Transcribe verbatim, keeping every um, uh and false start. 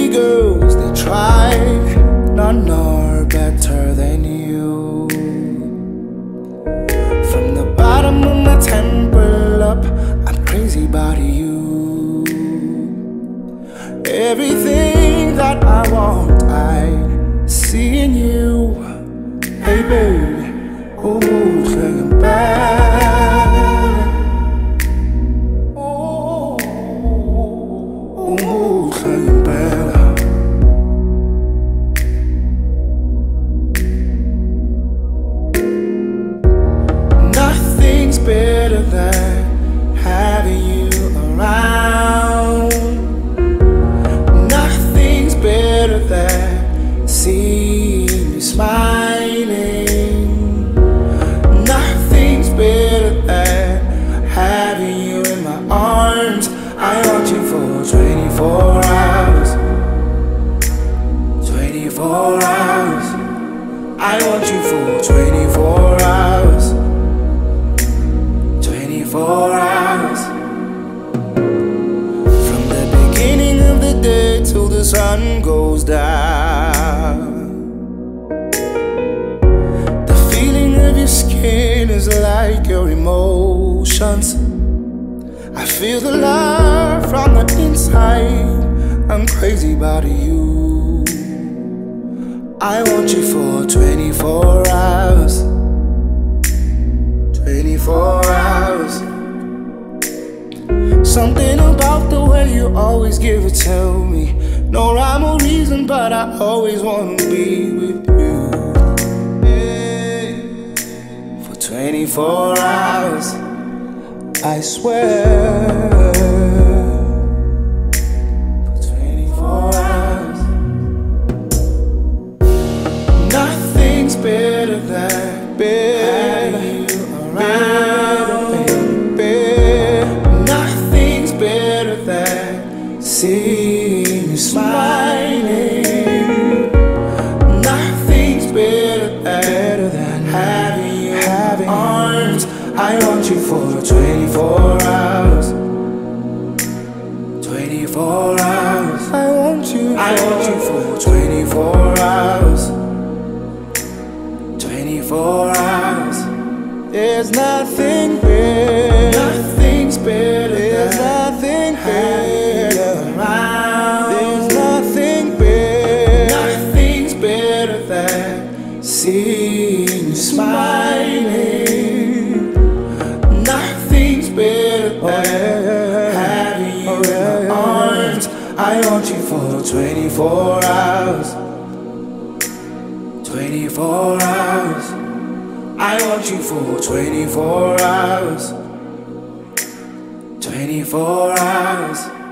many girls they tried, none are better than you. From the bottom of my temple up, I'm crazy about you. Everything that I want, I see in you. Hey baby, oh, looking back. Oh, oh, looking back. Nothing's better than having you around. Nothing's better than seeing you smiling. Nothing's better than having you in my arms. I want you for twenty-four hours. twenty-four hours. I want you for twenty-four hours. twenty-four hours. From the beginning of the day till the sun goes down. The feeling of your skin is like your emotions. I feel the love from the inside. I'm crazy about you. I want you for twenty-four hours. twenty-four hours. Something about the way you always give it to me. No rhyme or reason, but I always wanna be with you. For twenty-four hours, I swear. For twenty-four hours. Nothing's better than having you around, baby. Nothing's better than seeing you smiling. Nothing's better than, than having you having arms. I want you for twenty-four hours. twenty-four hours. I want you. I want you for twenty-four hours. twenty-four hours. There's nothing better. Nothing's better. There's nothing better around. There's nothing better. Nothing's better than seeing you smiling. Nothing's better than having you in my arms. I want you for twenty-four hours. twenty-four hours. I want you for twenty-four hours. twenty-four hours.